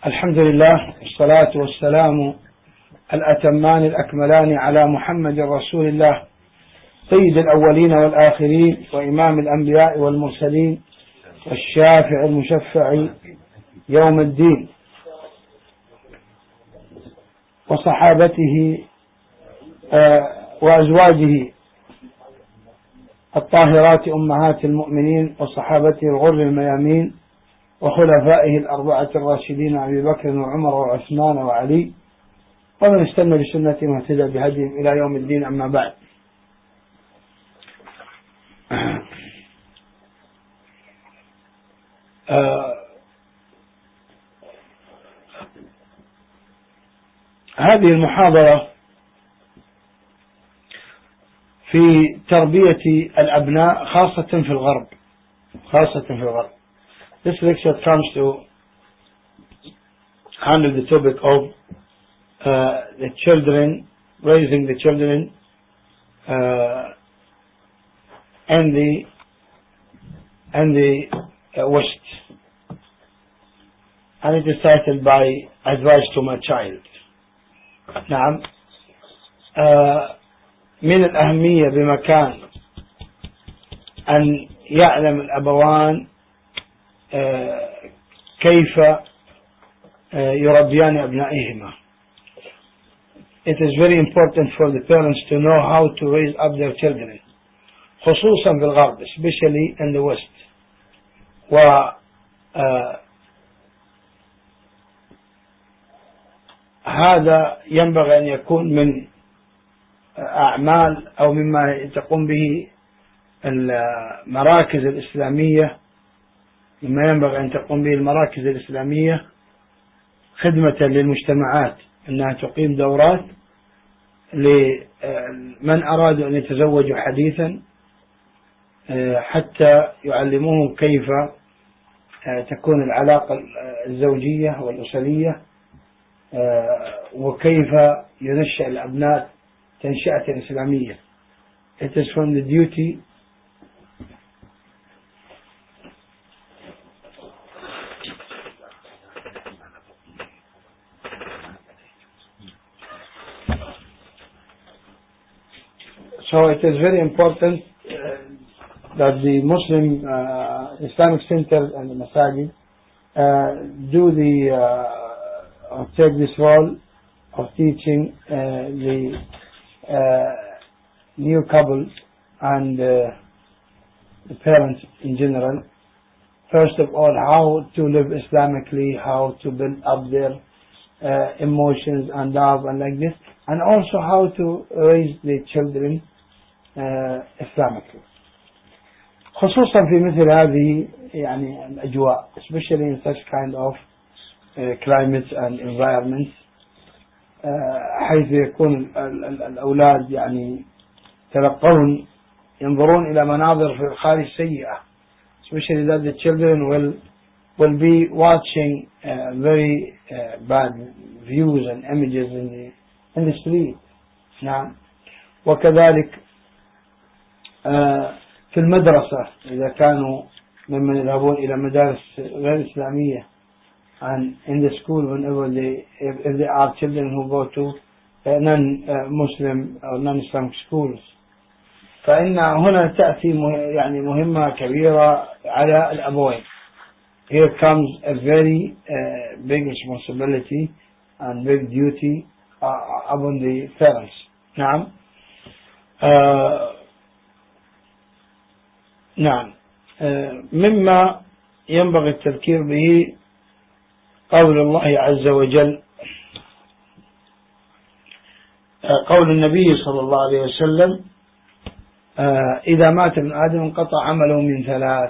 الحمد لله والصلاة والسلام الأتمان الأكملان على محمد رسول الله سيد الأولين والآخرين وإمام الأنبياء والمرسلين والشافع المشفع يوم الدين، وصحابته وأزواجه الطاهرات أمهات المؤمنين وصحابته الغر الميامين وخلفائه الأربعة الراشدين أبي بكر وعمر وعثمان وعلي ومن استنى بسنتهم واهتدى بهديهم إلى يوم الدين. أما بعد، هذه المحاضرة في تربية الأبناء خاصة في الغرب. This lecture comes to handle the topic of the children, raising the children and the West, and it is titled by Advice to My Child. نعم، من الأهمية بمكان أن يعلم الأبوان كيف يربيان أبنائهما. It is very important for the parents to know how to raise up their children, خصوصا في الغرب, especially in the West. وهذا ينبغي أن يكون من أعمال أو مما تقوم به المراكز الإسلامية، مما ينبغي أن تقوم به المراكز الإسلامية خدمة للمجتمعات، أنها تقيم دورات لمن أرادوا أن يتزوجوا حديثا حتى يعلموهم كيف تكون العلاقة الزوجية والأسرية، وكيف ينشأ الأبناء تنشئة إسلامية. It is from the duty So it is very important that the Muslim Islamic centers and the masajid take this role of teaching the new couples and the parents in general, first of all, how to live Islamically, how to build up their emotions and love and like this, and also how to raise the children إسلامically. خصوصا في مثل هذه يعني الأجواء, especially in such kind of climates and environments, حيث يكون الأولاد يعني ينظرون إلى مناظر في الخارج سيئة, especially that the children will be watching very bad views and images in the street. نعم. وكذلك في المدرسة إذا كانوا ممن يذهبون إلى مدارس غير إسلامية, and in the school whenever if they are children who go to non-Muslim or non-Islamic schools, فإن هنا تأتي يعني مهمة كبيرة على الأبوين. Here comes a very big responsibility and big duty upon the parents. نعم. نعم. مما ينبغي التذكير به قول الله عز وجل, قول النبي صلى الله عليه وسلم: إذا مات ابن آدم انقطع عمله من ثلاث: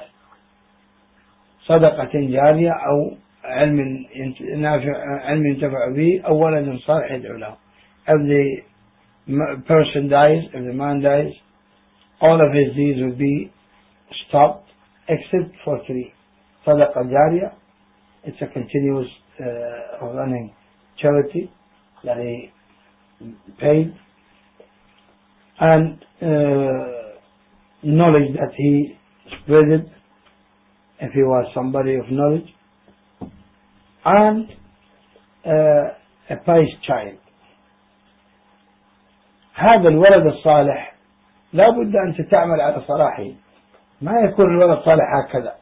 صدقة جارية أو علم ينتفع به أو ولد صالح يدعو له. If the person dies, if the man dies, all of his deeds will be stopped except for three. صدقة جارية, it's a continuous running charity that he paid, and knowledge that he spread if he was somebody of knowledge, and a pious child. هذا الولد الصالح لا بد أن تعمل على صلاحه، ما يكون الولد صالح هكذا.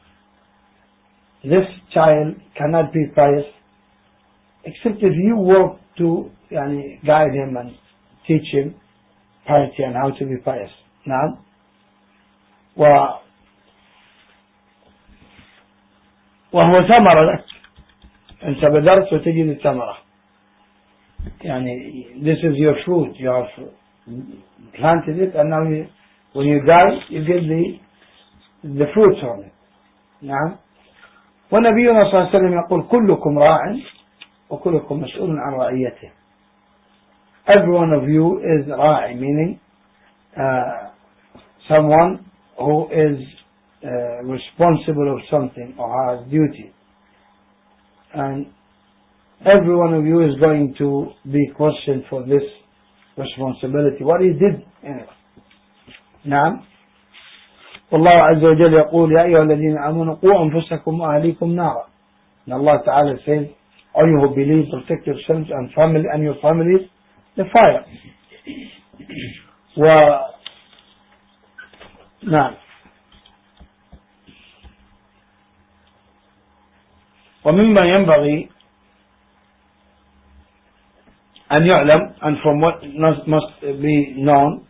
This child cannot be pious except if you work to guide him and teach him piety and how to be pious. نعم. وهو ثمرة لك، أنت بذرت وتجد الثمرة. this is your fruit, you have planted it and now when you die you get the fruits from it. نعم. ونبينا صلى الله عليه وسلم يقول كلكم راع وكلكم مسؤول عن رعيته. Every one of you is راعي, meaning someone who is responsible of something or has duty, and every one of you is going to be questioned for this responsibility, what he did in it. نعم. والله عز وجل يقول يا أيها الذين آمنوا قوا أنفسكم وأهليكم نارا. And Allah Ta'ala says, all you who believe, protect yourselves and family and your families the fire. نعم. ومما ينبغي أن يعلم, and from what must be known,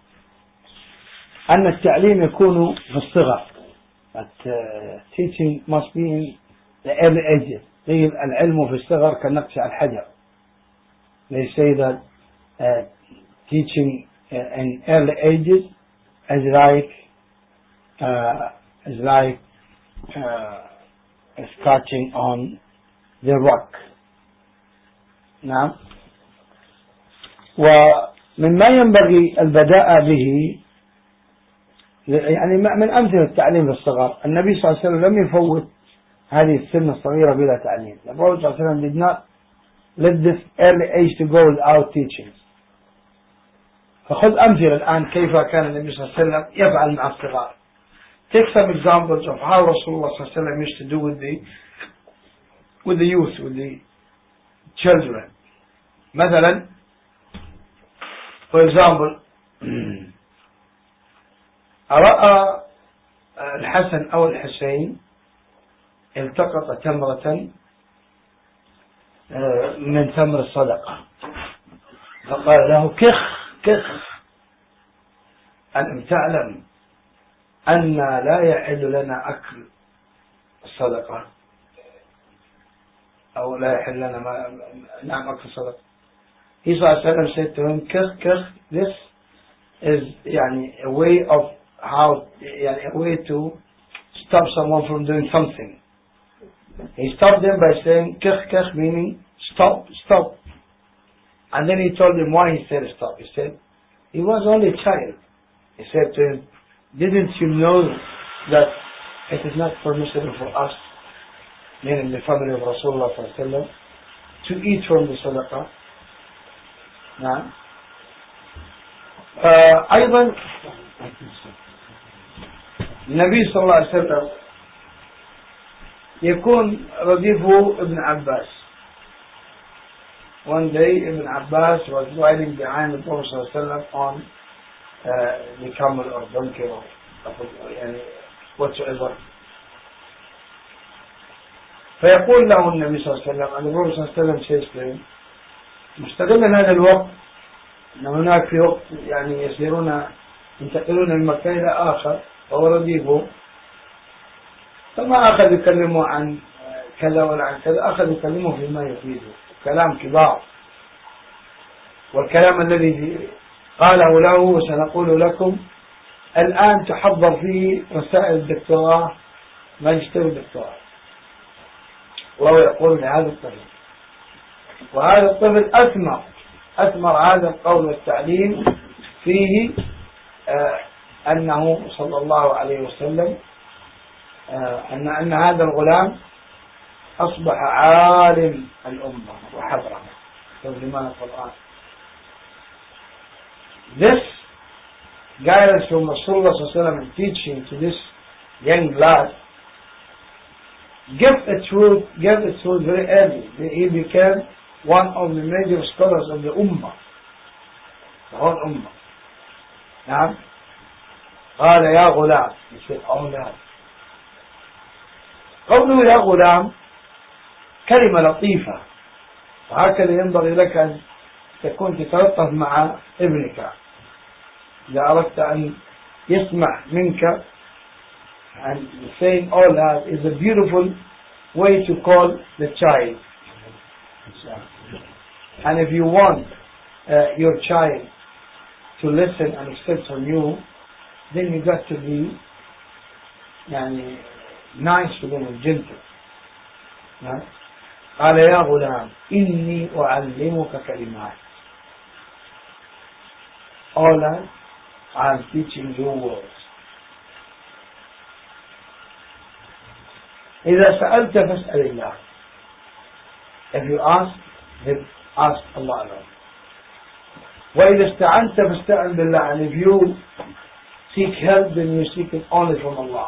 أن التعليم يكون في الصغر. But teaching must be in the early ages. العلم في الصغر كالنقش على الحجر. They say that teaching in early ages is like scratching on the rock. نعم. ومما ينبغي البداء به من أمثلة التعليم بالصغر النبي صلى الله عليه وسلم لم يفوت هذه السن الصغيرة بلا تعليم. The Prophet صلى الله عليه وسلم did not let this early age to go without teaching. فخذ أمثلة الآن كيف كان النبي صلى الله عليه وسلم يفعل مع الصغار. Take some examples of how Rasulullah صلى الله عليه وسلم used to do with the youth, with the children. مثلا, for example, رأى الحسن أو الحسين التقط تمرة من تمر الصدقة فقال له كخ ألم تعلم أن لا يحل لنا أكل الصدقة أو لا يحل لنا نعم أكل الصدقة. He said to him, كخ, this is a way of a way to stop someone from doing something. He stopped them by saying kh, meaning stop. And then he told him why he said stop. He said he was only a child. He said to him, didn't you know that it is not permissible for us, meaning the family of Rasulullah sallallahu alaihi wasallam, to eat from the sadaqah? نعم. أيضا النبي صلى الله عليه وسلم يكون رديفه ابن عباس. One day Ibn Abbas was riding behind the Prophet صلى الله عليه وسلم on the camel or donkey or whatsoever. فيقول له النبي صلى الله عليه وسلم, and the Prophet صلى الله عليه وسلم says to him, مستغلا هذا الوقت أن هناك في وقت ينتقلون من مكان إلى آخر وهو رديفه, فما أخذ يكلمه عن كذا ولا عن كذا, أخذ يكلمه فيما يفيده, كلام كبار. والكلام الذي قاله له وسنقول لكم الآن تحضر فيه رسائل الدكتوراه, ماجستير الدكتوراه. وهو يقول لهذا الطفل, وهذا الطفل أثمر هذا القول والتعليم فيه أنه صلى الله عليه وسلم أن هذا الغلام أصبح عالم الأمة وحبرها ترجمان القرآن. This guidance from Rasulullah sallallahu alaihi wasallam and teaching to this young lad gave its fruit very early. He became one of the major scholars of the Ummah, the whole Ummah. نعم. قال يا غلام. He said, oh lad. قوله يا غلام كلمة لطيفة، وهكذا ينبغي لك أن تكون تتلطف مع ابنك إذا أردت أن يسمع منك. And saying oh lad is a beautiful way to call the child. And if you want your child to listen and accept from you, then you got to be nice to them and gentle. قال يا غلام إني أعلمك كلمات. Oh lad, I am teaching you words. إذا سألت فاسأل الله. If you ask, then ask Allah alone. وإذا استعنت فاستعن بالله. And if you seek help, then you seek it only from Allah.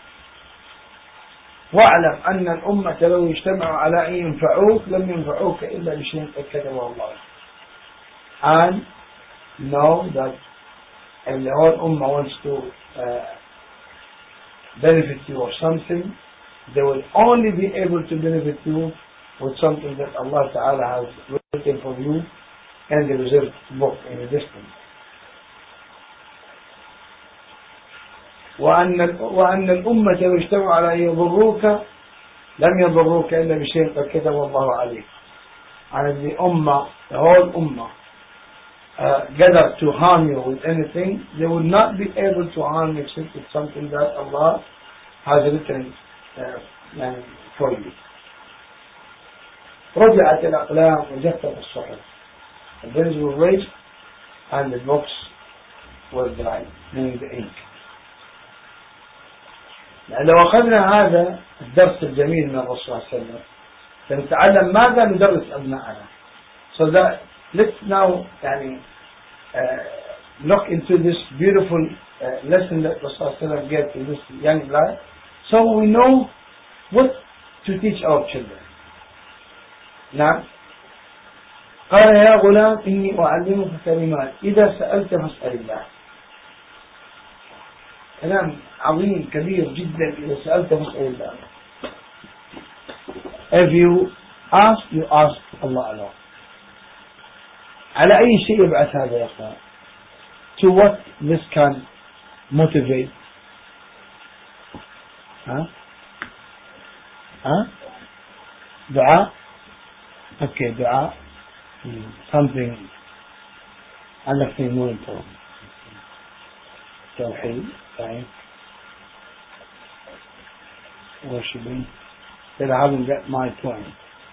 واعلم أن الأمة لو اجتمعوا على أن ينفعوك لم ينفعوك إلا بشيء قد كتبه الله. And know that if the whole Ummah wants to benefit you or something, they will only be able to benefit you with something that Allah Ta'ala has written for you in the reserved book in the distance. وأن الأمة لو اجتمعوا على أن يضروك لم يضروك إلا بشيء قد كتب الله عليك. And the Ummah, the whole Ummah, gather to harm you with anything, they will not be able to harm you except with something that Allah has written for you. رجعت الأقلام وجفت الصحف. The pens were raised and the books were dried, meaning the ink. لو أخذنا هذا الدرس الجميل من الرسول صلى الله عليه وسلم سنتعلم ماذا ندرس أبنائنا. So that let's now look into this beautiful lesson that Rasul sallallahu alaihi wasallam gave to this young lad, so we know what to teach our children. نعم. قال يا غلام إني أعلمك كلمات إذا سألت فاسأل الله. كلام عظيم كبير جدا. إذا سألت فاسأل الله. If you ask, you ask Allah alone. على أي شيء يبعث هذا يا أخوان؟ To what this can motivate? دعاء. Okay, دعاء. Something more important. توحيد. Worshipping. That I haven't got my point.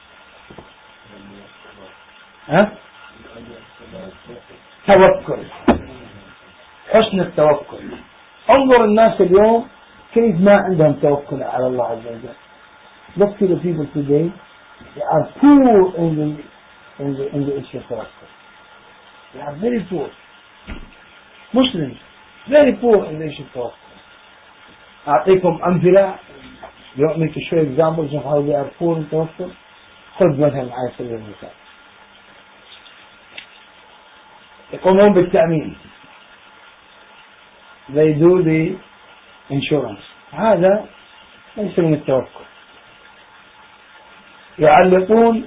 توكل. حسن التوكل. انظر الناس اليوم كيف ما عندهم توكل على الله عز وجل. Look to the people today. They are poor in the issue of tawakkul. They are very poor. Muslims very poor in the issue of tawakkul. أعطيكم أمثلة. You want me to show examples of how they are poor in tawakkul? خذ مثلا على سبيل المثال. يقومون بالتأمين. They do the insurance. هذا ليس من التوكل. يعلقون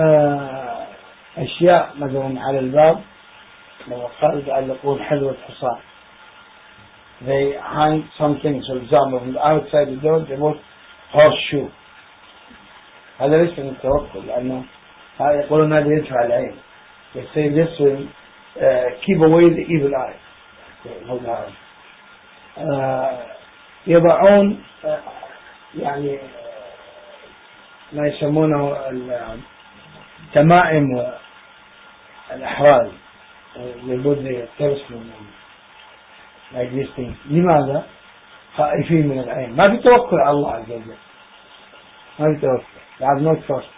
أشياء مثلا على الباب. لو قالوا يعلقون حذوة حصان. They hang some things, for example, from the outside the door, they put horseshoe. هذا ليس من التوكل لأنه يقولون هذا يدفع العين. They say this will keep away the evil eye. يضعون ما يسمونه التمائم والأحراز لابد ترس من like these things. لماذا؟ خائفين من العين. ما في توكل على الله عز وجل. ما في توكل. They have no trust.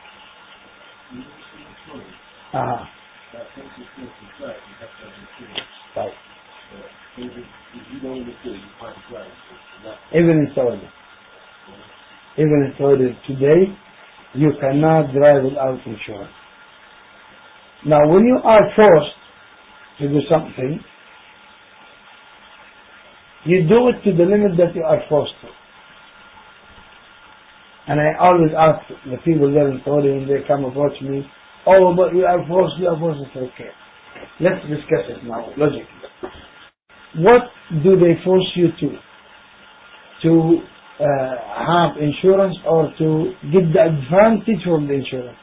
طيب. Even in Saudi. even in today, you cannot drive without insurance. Now, when you are forced to do something, you do it to the limit that you are forced to. And I always ask the people there in Saudi when they come approach me, oh, but you are forced. I say, okay, let's discuss it now, logically. What do they force you to? To have insurance or to get the advantage from the insurance?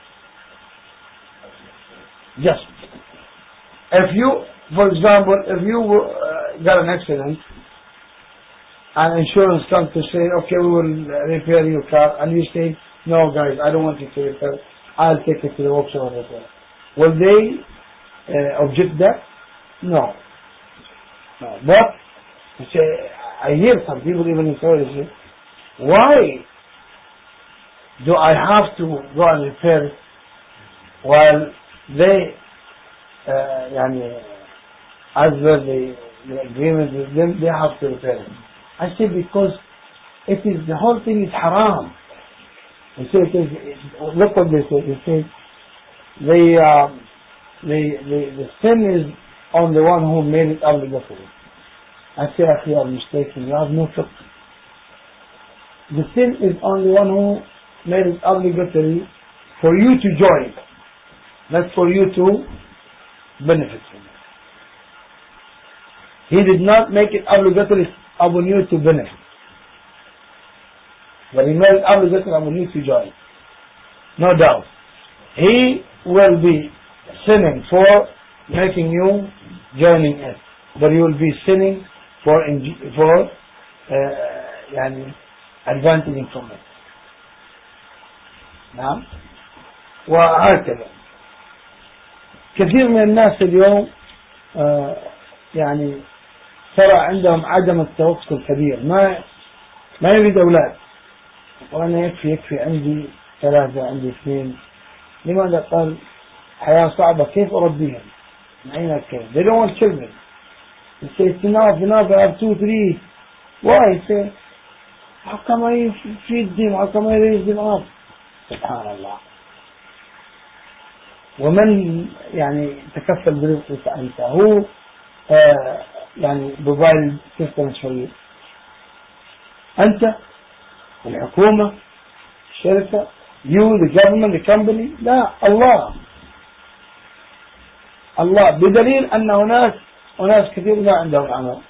Just. If you, for example, if you got an accident, and insurance comes to say, okay, we will repair your car, and you say, no guys, I don't want you to repair, I'll take it to the workshop and repair. Will they object that? No. But, say, I hear some people even in Saudi say, why do I have to go and repair it while they, as per the agreement with them, they have to repair it? I say, because the whole thing is haram. They say look what they say. They say the sin is on the one who made it obligatory. I say, you are mistaken. You have no fiqh. The sin is on the one who made it obligatory for you to join, not for you to benefit from it. He did not make it obligatory upon you to benefit, but he made it obligatory upon you to join. No doubt. He will be sinning for making you joining it, but he will be sinning for advantaging from it. نعم. وهكذا كثير من الناس اليوم ترى عندهم عدم التوكل كبير، ما يريد أولاد، وأنا يكفي عندي 3 عندي 2. لماذا؟ قال حياة صعبة، كيف أربيهم؟ من أين كيف؟ They don't want children. They say it's enough, I have 2, 3. Why? Say, how come I feed them? How come I raise them up? سبحان الله. ومن تكفل برزقك أنت؟ هو موبايل سيستم شوية، أنت، الحكومة، الشركة، you, the government, the company؟ لا، الله. بدليل أن أناس كثير ما عندهم عمل.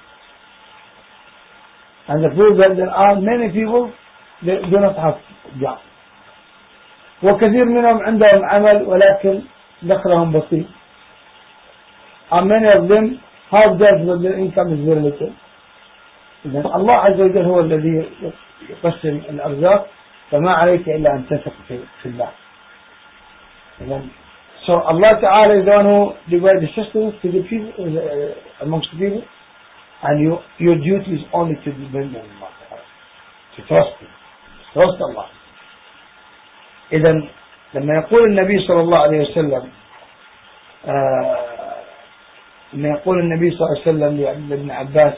And the proof that there are many people they do not have job. وكثير منهم عندهم عمل ولكن دخلهم بسيط. And many of them have jobs but their income is very little. إذن الله عز وجل هو الذي يقسم الأرزاق، فما عليك إلا أن تثق في الله. إذن so Allah Ta'ala is the one who divides the sustenance to the people, amongst the people, and your duty is only to depend on Allah, to trust Him, trust Allah. إذن لما يقول النبي صلى الله عليه وسلم لابن عباس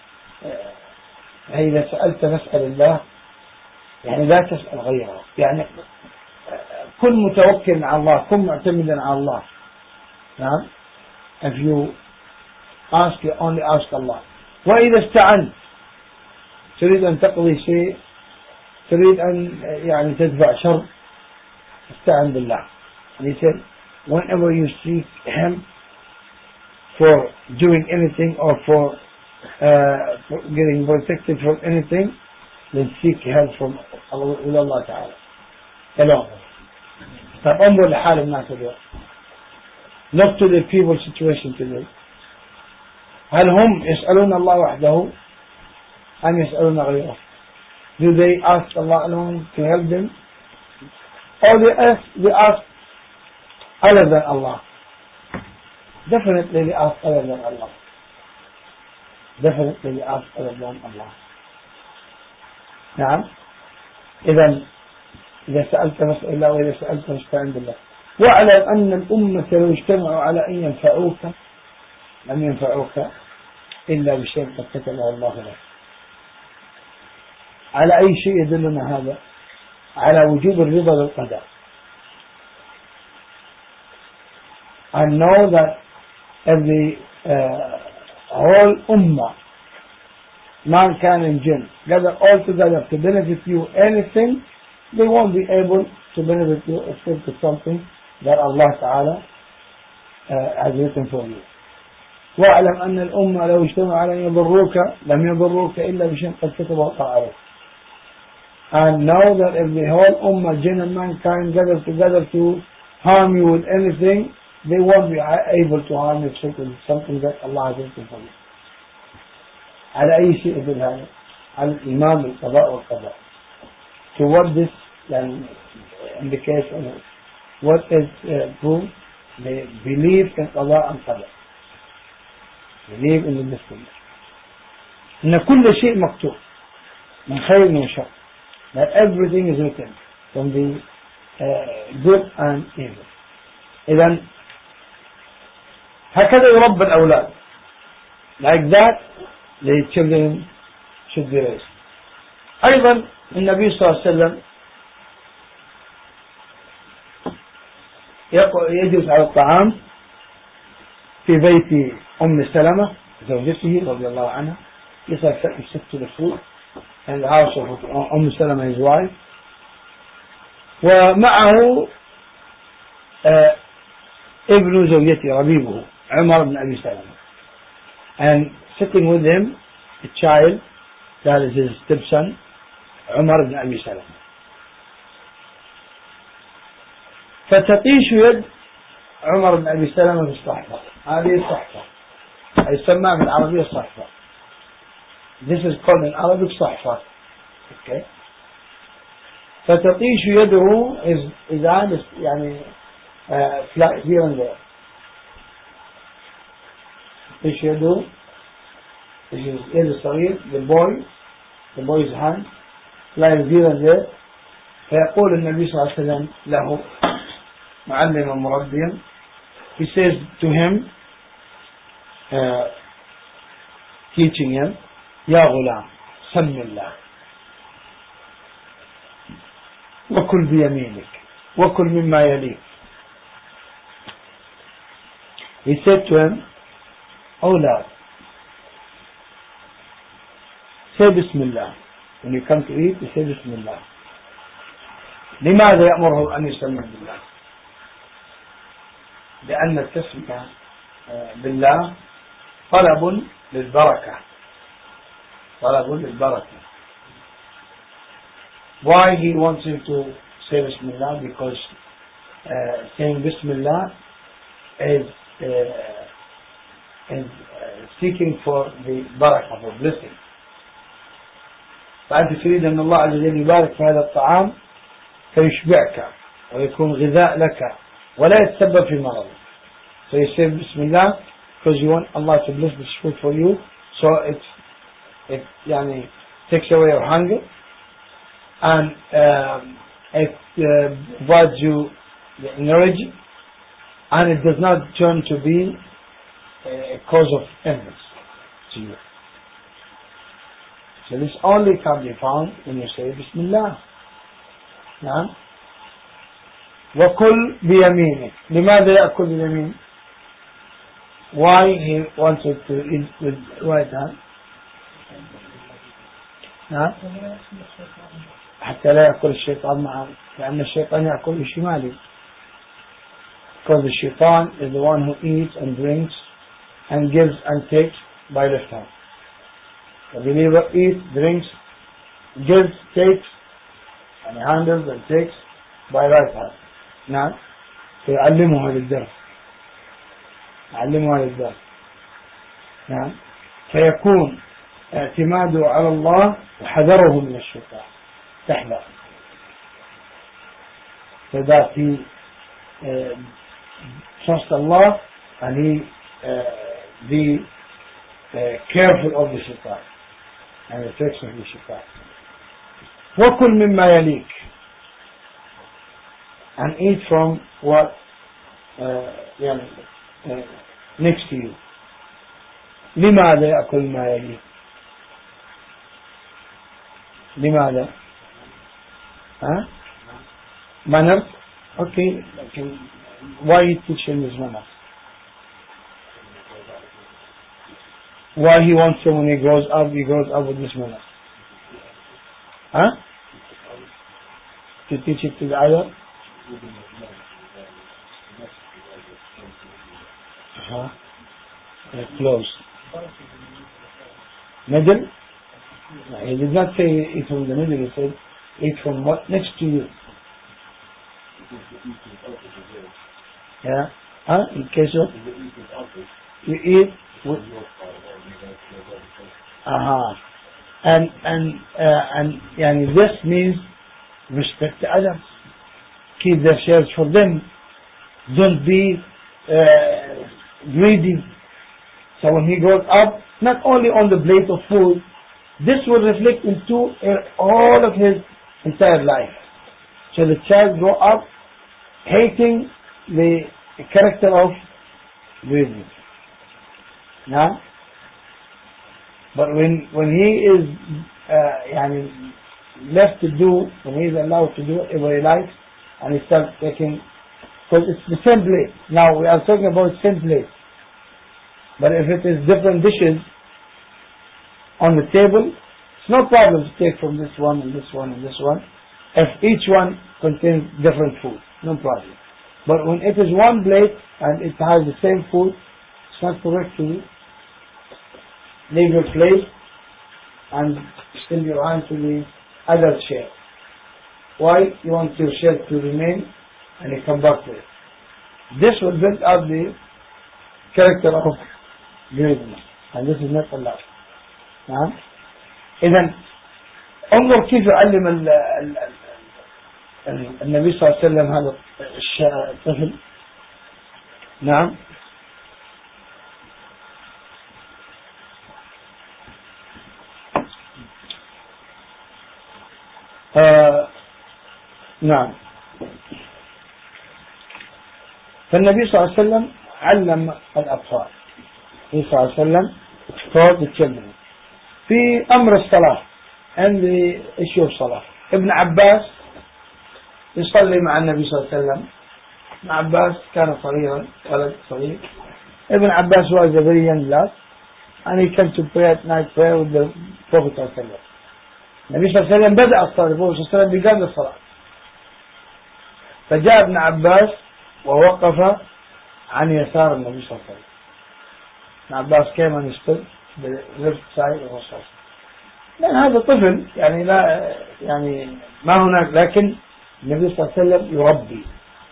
إذا سألت فاسأل الله، لا تسأل غيره، كن متوكل على الله، كن معتمدا على الله. نعم. If you ask, you only ask Allah. وإذا استعنت، تريد أن تقضي شيء، تريد أن تدفع شر، استعن بالله. And he said, whenever you seek Him for doing anything or for getting protected from anything, then seek help from Allah Ta'ala alone. طب انظر لحال الناس اليوم. Look to the people's situation today. هل هم يسألون الله وحده أم يسألون غيره؟ Do they ask Allah alone to help them, or they ask other than Allah? Definitely they ask other than Allah. Definitely they ask other than Allah. نعم. إذا سألت فاسأل الله، وإذا سألت فاستعن بالله. واعلم أن الأمة لو اجتمعوا على أن ينفعوك لم ينفعوك إلا بشيء قد كتبه الله لك. على أي شيء يدلنا هذا؟ على وجوب الرضا بالقدر. And know that if the whole ummah, mankind and jinn, gather all together to benefit you anything, they won't be able to benefit you except with something that Allah Ta'ala has written for you. واعلم أن الأمة لو اجتمعوا على أن يضروك لم يضروك إلا بشيء قد كتبه الله عليك. And know that if the whole ummah, jinn and mankind, gather together to harm you with anything, they won't be able to harm you except with something that Allah has written for you. على أي شيء يدل هذا؟ على الإيمان بالقضاء والقدر. So what this indicates, what is proof? The belief in qada and qadar. Believe in the destiny. إن كل شيء مكتوب من خير وشر. That everything is written from the good and evil. إذن هكذا يربى الأولاد. Like that the children should be raised. أيضا النبي صلى الله عليه وسلم يجلس على الطعام في بيت أم سلمة زوجته رضي الله عنها. يسكت the food in the house of أم سلمة his wife, ومعه ابن زوجته ربيبه عمر بن أبي سلمة, and sitting with him a child that is his stepson عمر بن أبي سلمة. فتطيش يد عمر بن أبي سلمة بالصحفة. هذه الصحفة يسمى بالعربية الصحفة. This is called in Arabic صحفة. Okay. فتطيش يده is يعني flies here and there. تطيش يده يد الصغير, the boy's hand flies here and there. فيقول النبي صلى الله عليه وسلم له معلما مربيا, he says to him, teaching him, يا غلام سم الله وكل بيمينك وكل مما يليك. He said to him, oh lad, say Bismillah. When you come to eat, you say Bismillah. لماذا يأمره أن يسمي بالله؟ لأن التسمية بالله طلب للبركة. Why he wants him to say Bismillah? Because saying Bismillah is seeking for the barakah, for blessing. فأنت تريد أن الله عز وجل يبارك في هذا الطعام فيشبعك ويكون غذاء لك ولا يتسبب في مرض. So you say Bismillah because you want Allah to bless this food for you, so it يعني takes away your hunger, and it provides you the energy, and it does not turn to be a cause of illness to you. So this only can be found when you say Bismillah. نعم. وكل بيمينك. لماذا يأكل بيمين؟ Why he wanted to eat with right hand? نعم. حتى لا يأكل الشيطان معه, لأن الشيطان يأكل بشماله. Because the shaitan is the one who eats and drinks and gives and takes by left hand. The believer eats, drinks, gives, takes, and handles and takes by right hand. نعم. فيعلمه هذا الدرس. نعم. فيكون اعتماده على الله وحذره من الشيطان. تحذر. So that he trusts Allah and he be careful of the shaitan and the tricks of the shaitan. وكل مما يليك, and eat from what next to you. لماذا يأكل ما يليك? لماذا؟ manners. Okay. Why he teach him his manners? Why he wants him when he grows up with this manners? To teach it to the other? Close. Middle? No, he did not say eat from the middle, he said eat from what next to you. In case of you eat with and this means respect the others, keep their shares for them, don't be greedy. So when he grows up, not only on the plate of food, this will reflect into all of his entire life. So the child grow up hating the character of greediness. But when he is left to do, when he is allowed to do whatever he likes, and he starts taking, because it's the same plate. Now we are talking about same plate. But if it is different dishes on the table, it's no problem to take from this one and this one and this one, if each one contains different food, no problem. But when it is one plate and it has the same food, it's not correct to leave your plate and extend your hand to the other share. Why? You want your share to remain and you come back to it. This will build up the character of greediness, and this is not allowed. إذن انظر كيف يعلم النبي صلى الله عليه وسلم هذا الطفل. نعم. نعم. فالنبي صلى الله عليه وسلم علم الأطفال. النبي صلى الله عليه وسلم taught the children في أمر الصلاة and the issue of صلاة. ابن عباس يصلي مع النبي صلى الله عليه وسلم. ابن عباس كان صغيرا، ولد صغير. ابن عباس was a very young lad and he came to pray at night prayer with the Prophet صلى الله عليه وسلم. النبي صلى الله عليه وسلم بدأ الصلاة، النبي صلى الله عليه وسلم began the صلاة. فجاء ابن عباس ووقف عن يسار النبي صلى الله عليه وسلم. ابن عباس came and stood the left side of the لأن هذا طفل لا ما هناك، لكن النبي صلى الله عليه وسلم يربي.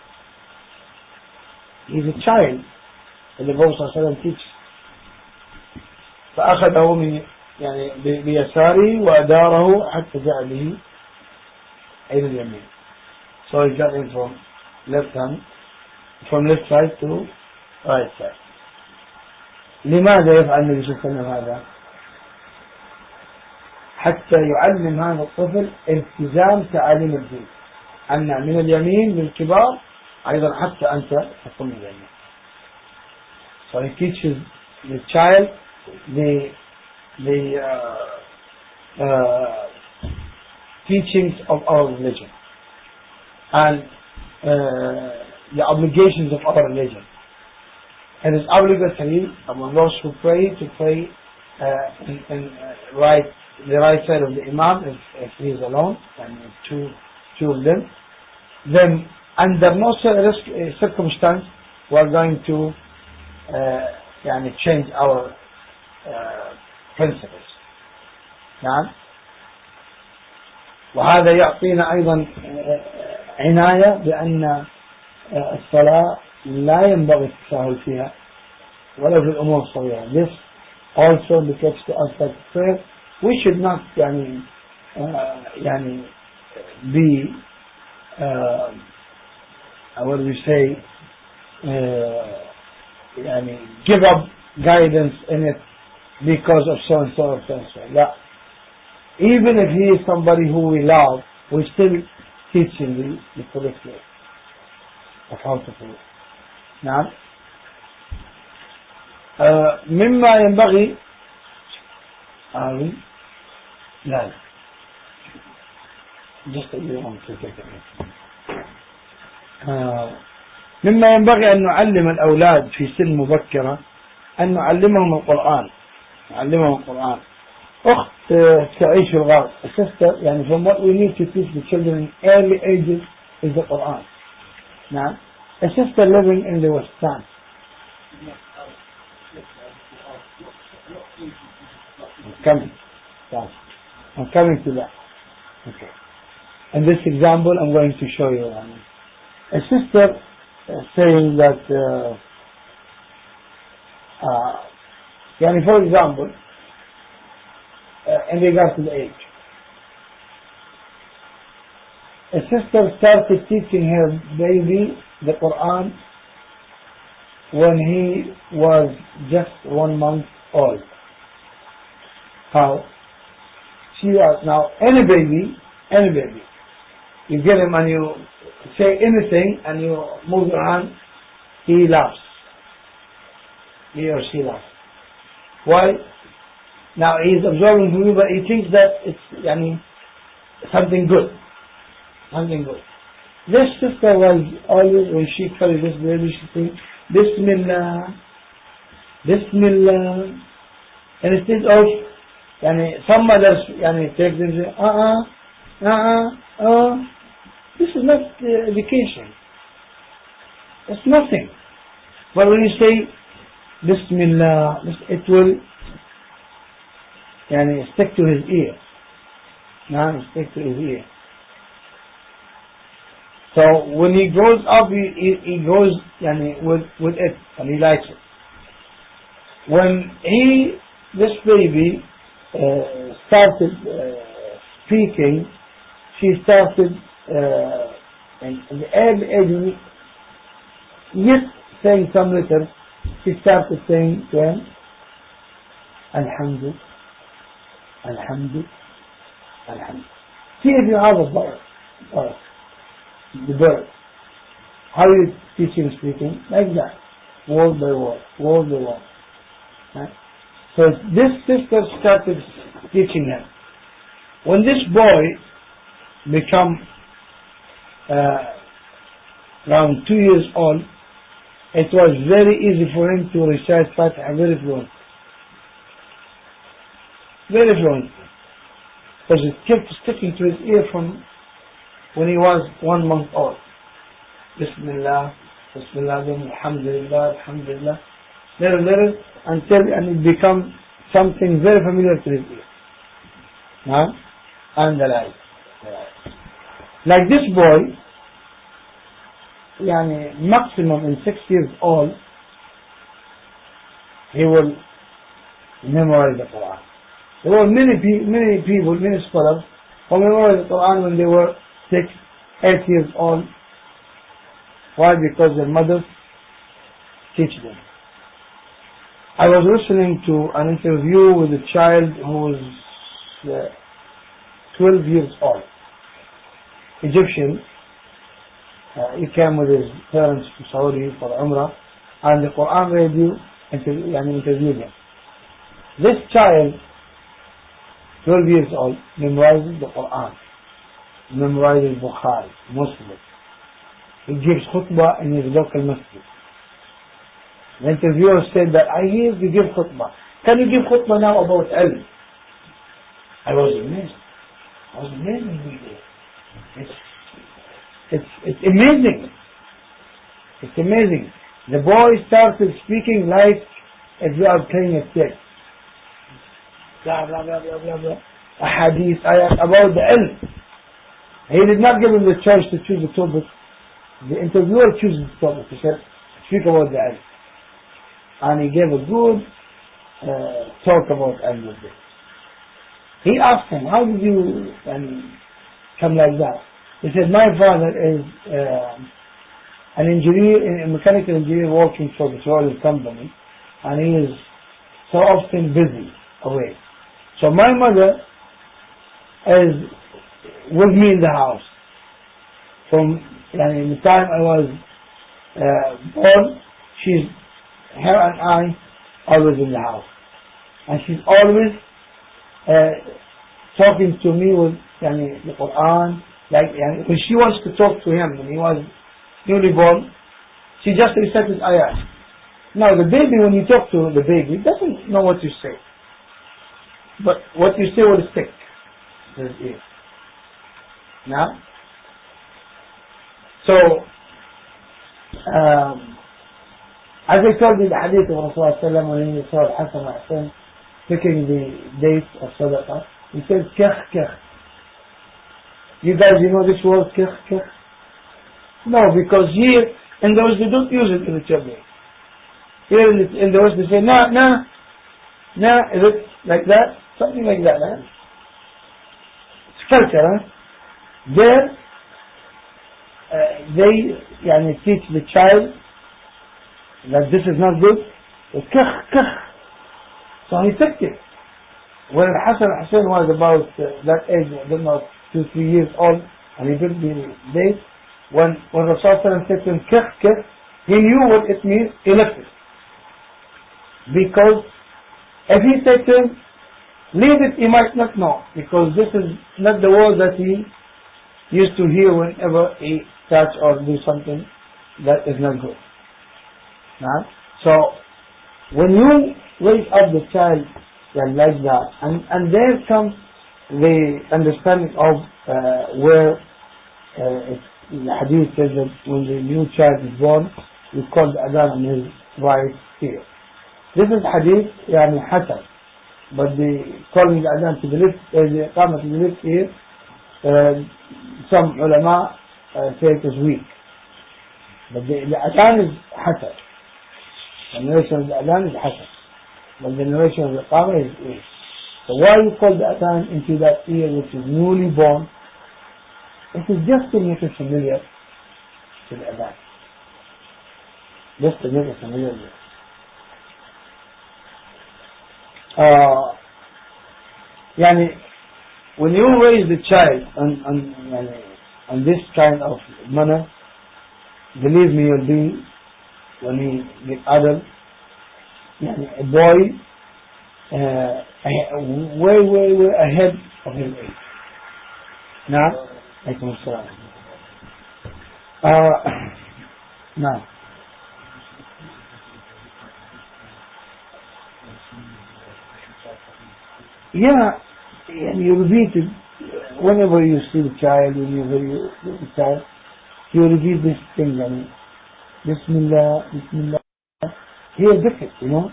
He is a child اللي النبي صلى الله عليه وسلم teaches. فأخذه من بيساره وأداره حتى جاء به إلى اليمين. So he got him from left side to right side. لماذا يفعل النبي صلى الله عليه وسلم هذا؟ حتى يعلم هذا الطفل التزام تعاليم الدين، أن من اليمين للكبار أيضا حتى أنت تكون من اليمين. So he teaches the child the teachings of our religion and the obligations of our religion. It is obligatory among those who pray to pray the right side of the Imam if he is alone, and two of them. Then under no circumstance we are going to change our principles. نعم. وهذا يعطينا أيضا عناية بأن الصلاة لا ينبغي التساهل فيها ولا في الأمور الصغيرة. This also depicts to us that prayer we should not be what do we say give up guidance in it because of so and so or so and so. Yeah. Even if he is somebody who we love, we still teach him the correct way of how to pray. نعم. مما ينبغي لا just مما ينبغي أن نعلم الأولاد في سن مبكرة أن نعلمهم القرآن. أخت تعيش في الغرب. A sister, يعني from what we need to teach the children in early ages is the Quran. Now, a sister living in the West Bank. I'm coming to that. Okay. In this example, I'm going to show you a sister saying that, for example, in regard to the age, a sister started teaching her baby the Quran when he was just 1 month old. How? She was now any baby, you get him and you say anything and you move your hand, he laughs. He or she laughs. Why? Now he is observing from you, but he thinks that it's something good. This sister was always, when she carried this baby, she said, Bismillah, Bismillah. And instead of, some mothers, take them and say, this is not education. It's nothing. But when you say, Bismillah, it will, stick to his ear. Stick to his ear. So when he grows up, he goes with it, and he likes it. When this baby started speaking, she started in the early age, yet saying some letters, she started saying to him, Alhamdulillah, Alhamdulillah, Alhamdulillah. See if you have a bird. The bird. How you teach him speaking? Like that. Word by word. Right? So this sister started teaching him. When this boy become around 2 years old, it was very easy for him to recite Fatiha very fluent. Because it kept sticking to his ear from when he was 1 month old. Bismillah, Bismillah, Alhamdulillah, Alhamdulillah. Little, until it becomes something very familiar to his ear. And the like. Like this boy, maximum in 6 years old, he will memorize the Quran. There were many people, many scholars who memorized the Quran when they were 6, 8 years old. Why? Because their mothers teach them. I was listening to an interview with a child who was 12 years old, Egyptian. He came with his parents to Saudi for Umrah, and the Quran radio interviewed him. This child, 12 years old, memorizes the Quran, memorizes Bukhari, Muslim. He gives khutbah in his local masjid. The interviewer said that, I hear you give khutbah. Can you give khutbah now about ilm? I was amazed. It's amazing. It's amazing. The boy started speaking like if you are playing a tape. Blah, blah, blah, blah, blah, blah. A hadith, ayat about the ilm. He did not give him the choice to choose the topic. The interviewer chooses the topic. He said, speak about the ilm. And he gave a good talk about ilm with this. He asked him, how did you come like that? He said, my father is an engineer, a mechanical engineer working for the petroleum company, and he is so often busy away. So my mother is with me in the house. From the time I was born, her and I always in the house. And she's always talking to me with the Quran, Like, and when she wants to talk to him, when he was newly born, she just recited ayat. Now the baby, when you talk to the baby, doesn't know what you say. But what you say will stick to his ear. Now, so, as I told you the hadith of Rasulullah when he saw Hassan and Hussein picking the dates of Sadaqah, he said, kekh, kekh. You guys, you know this word, kekh, kekh? No, because here in the West they don't use it in the children. Here in the West they say, nah, nah, nah, is it like that? Something like that, huh? It's culture, huh? There, they teach the child that this is not good. Kekh, kekh. So he took it. When Hassan Hussein was about that age, I don't know, 2-3 years old, and he took the date, when Rasulullah said to him, kekh, kekh, he knew what it means, he left it. Because if he said to him, leave it, he might not know, because this is not the word that he used to hear whenever he touch or do something that is not good. So, when you raise up the child like that, and there comes the understanding of where the hadith says that when the new child is born, we call the adhan in his right ear. This is hadith hasan, but the calling the adhan to the left, the iqamah to the left ear, some ulama say it is weak. But the adhan is hasan. The narration of the adhan is hasan. But the narration of the iqamah is weak. So why you call the adhan into that ear which is newly born? It is just to make it familiar to the adhan. Just to make it familiar with it. When you raise the child on this kind of manner, believe me, you'll be, when he gets adult, a boy way ahead of his age. Now, now, and you repeat it whenever you see the child, whenever you see the child, you repeat this thing, Bismillah, Bismillah. Here different, No,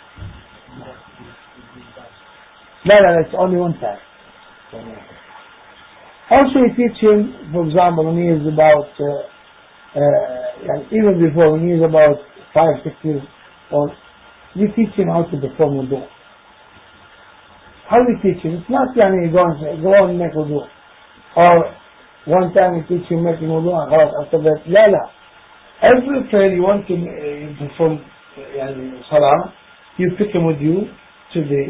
it's only one time. Also you teach him, for example, when he is about, even before, when he is about 5-6 years old, you teach him how to perform wudu. How do you teach him? It's not you go and make wudu. Or one time you teach him making wudu and after that, la. Every prayer you want to perform salah, you pick him with you to the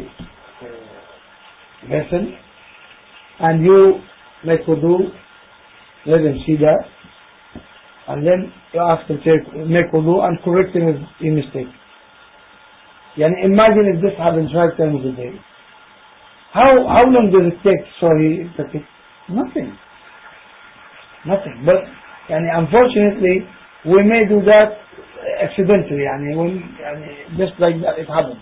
vessel and you make wudu, let him see that, and then you ask him to make wudu and correct him his mistake. Imagine if this happens 5 times a day. How long does it take so he took it? Nothing. But unfortunately we may do that accidentally, just like that it happens.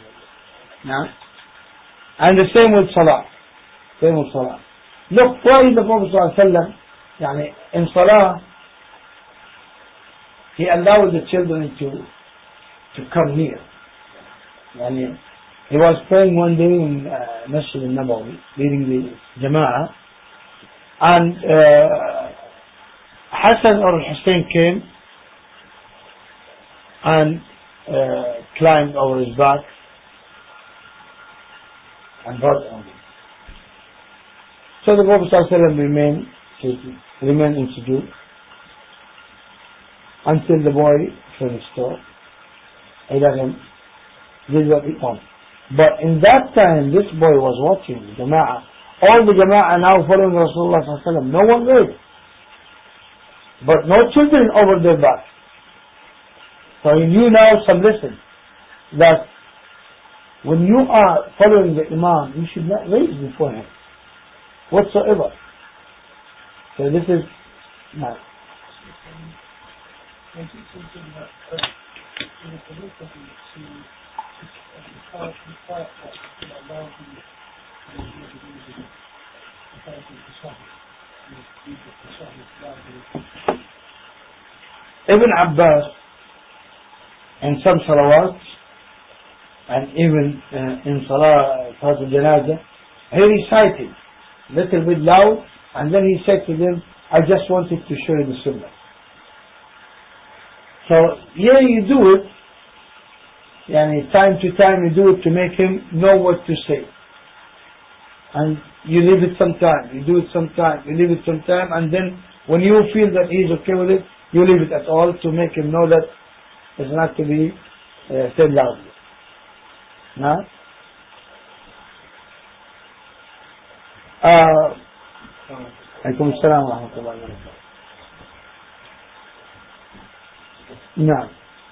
And the same with salah. Look, why the Prophet ﷺ, in salah, he allowed the children to come near. He was praying one day in Masjid al-Nabawi, leading the Jama'ah, and Hassan or Hussein came and climbed over his back and brought on him. So the Prophet ﷺ remained in sujood until the boy finished. So he let him, this is what he wanted. But in that time, this boy was watching the Jama'ah. All the Jama'ah now following Rasulullah ﷺ. No one raised. But no children over their back. So he knew now some lesson. That when you are following the Imam, you should not raise before him. Whatsoever. So this is no. Ibn Abbas in some salawat and even in Salat al-Janazah, he recited little bit loud, and then he said to them, I just wanted to show you the sunnah. So here you do it, yani time to time you do it to make him know what to say. And you leave it some time, you do it some time, you leave it some time, and then when you feel that he's okay with it, you leave it at all to make him know that it's not to be said loudly. No? Alaikum assalam wa rahmatullahi wa barakatuh. No.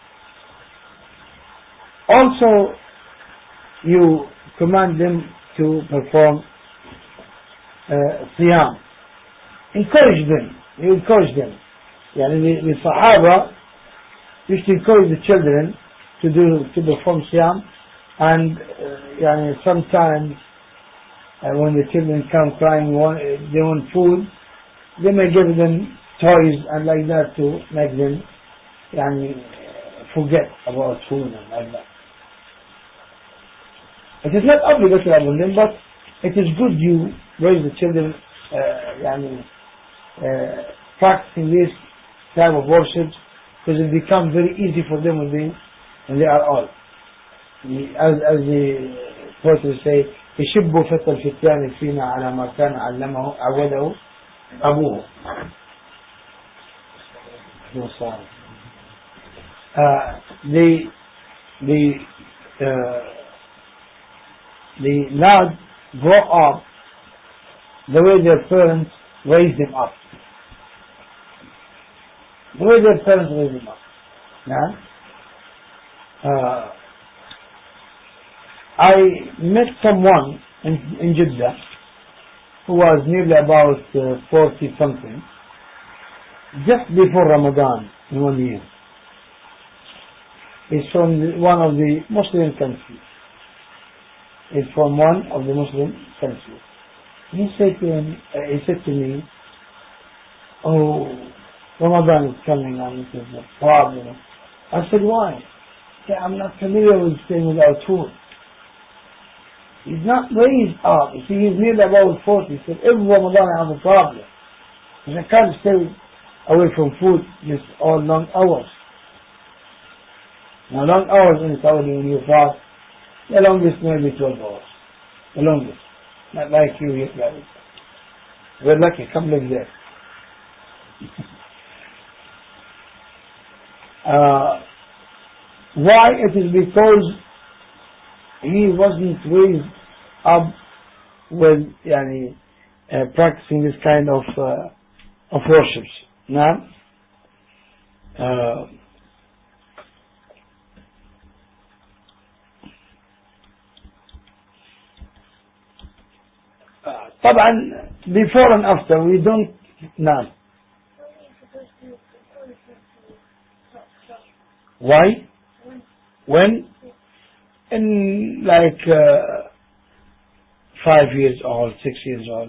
Also, you command them to perform siyam. Encourage them. You encourage them. Yani the Sahaba used to encourage the children to perform siyam, and yani sometimes when the children come crying, they want food, they may give them toys and like that to make them yani forget about food and like that. It is not obligatory upon them, but it is good you raise the children practicing this type of worship, because it becomes very easy for them when they are old. As the poet will say, يشب فتى الفتيان فينا على ما كان علمه عوده أبوه. The lads grow up the way their parents raised them up. The way their parents raised them up. Yeah? I met someone in Jeddah who was nearly about 40 something, just before Ramadan in 1 year. He's from one of the Muslim countries. He's from one of the Muslim countries. He said to me, oh, Ramadan is coming and it is a problem. I said, why? He said, I'm not familiar with staying without food. He's not raised up. You see, he's nearly about 40. He said, every Ramadan I have a problem. Because I can't stay away from food just all long hours. Now, long hours in Saudi when you fast, the longest maybe 12 hours. The longest. Not like you guys. We're lucky. Come live there. Why? It is because he wasn't raised up with practicing this kind of worships. Now, طبعا before and after we don't now. Why? When? In like 5 years old, 6 years old.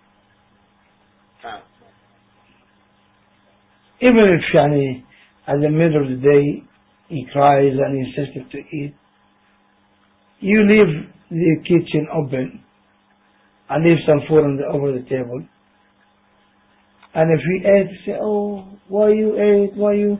Even if at the middle of the day he cries and insists to eat, you leave the kitchen open and leave some food over the table. And if he ate, say, oh, why you ate? Why you?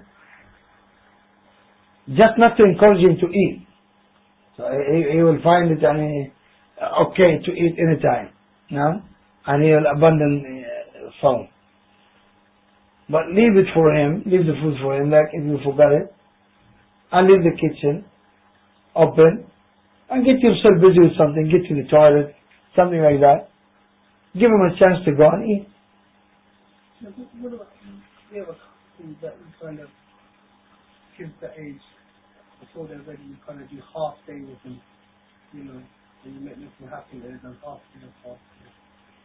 Just not to encourage him to eat. So he will find it okay to eat anytime. No? And he will abandon phone. But leave it for him, leave the food for him, like if you forgot it, and leave the kitchen open, and get yourself busy with something, get to the toilet, something like that. Give him a chance to go and eat. What about the other things that you kind of kids that age before they're ready, you kind of do half day with them, and you make them happy, they've done half day or half day.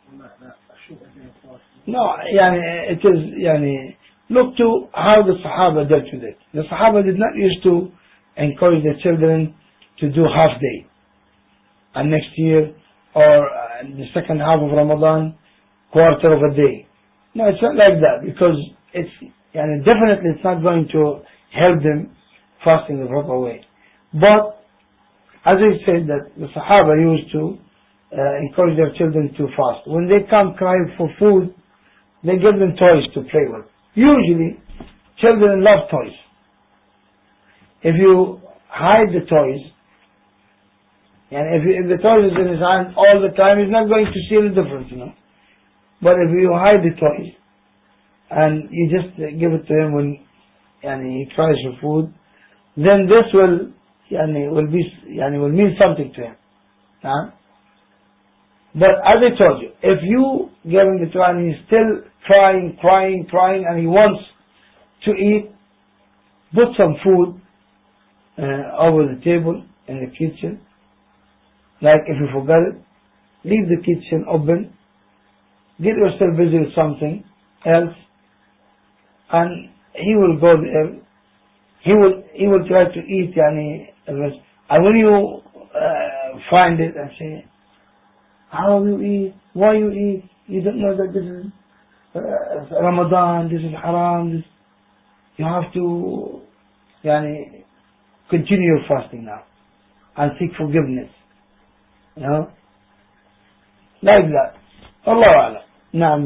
like that, a shorter day of fasting? No, يعني it is يعني look to how the Sahaba dealt with it. The Sahaba did not used to encourage their children to do half day. And next year or the second half of Ramadan, quarter of a day. No, it's not like that because it's يعني definitely it's not going to help them fasting the proper way. But as I said that the Sahaba used to encourage their children to fast. When they come crying for food, they give them toys to play with. Usually, children love toys. If you hide the toys, and if the toy is in his hand all the time, he's not going to see any difference, you know. But if you hide the toys, and you just give it to him when he cries for food, then this will mean something to him. Huh? But as I told you, if you give him the toy and he's still crying, and he wants to eat, put some food over the table in the kitchen. Like if you forgot it, leave the kitchen open, get yourself busy with something else, and he will go there. He will try to eat, and when you find it and say, how you eat, why you eat, you don't know that this is Ramadan, this is haram, you have to continue your fasting now and seek forgiveness, you know, like that. Allah Alam. Naam,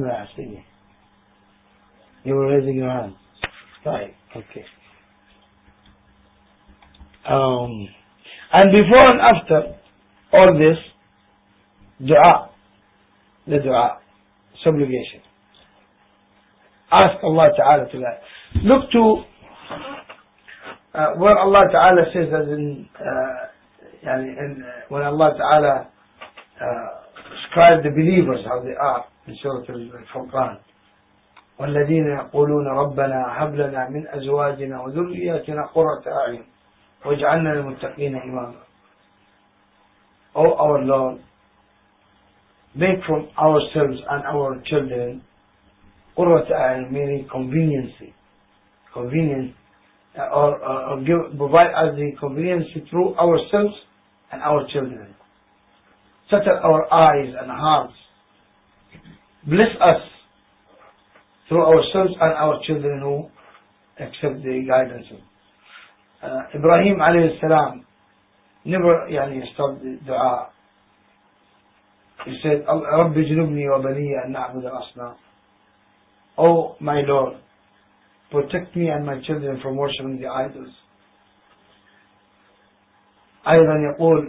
you were raising your hand. Right, okay. And before and after all this, the dua, supplication. Ask Allah Ta'ala to that. Look to where Allah Ta'ala says that when Allah Ta'ala described the believers how they are in Surah Al-Furqan. والذين يقولون ربنا هب لنا من أزواجنا وذرياتنا قرة أعين واجعلنا للمتقين إماما. O our Lord, make from ourselves and our children قرة أعين, meaning convenience, or provide us the convenience through ourselves and our children. Settle our eyes and hearts. Bless us through ourselves and our children who accept the guidance. Ibrahim alayhi salam never stopped the dua. He said, رَبِّ جُنُبْنِي وَبَنِيَّ أَن نَعْبُدَ الْأَصْنَامَ. Oh my Lord, protect me and my children from worshipping the idols. أيضا يقول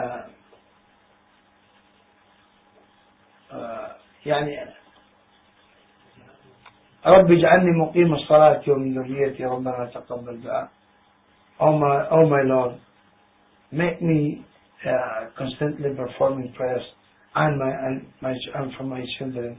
رب اجعلني مقيم الصلاة ومن ذريتي ربنا تقبل دعاء. Oh my Lord, make me constantly performing prayers and from my children.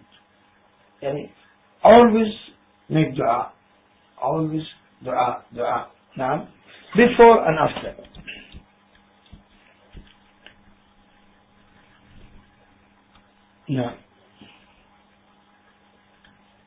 Always make dua. Always dua. Now, before and after. No.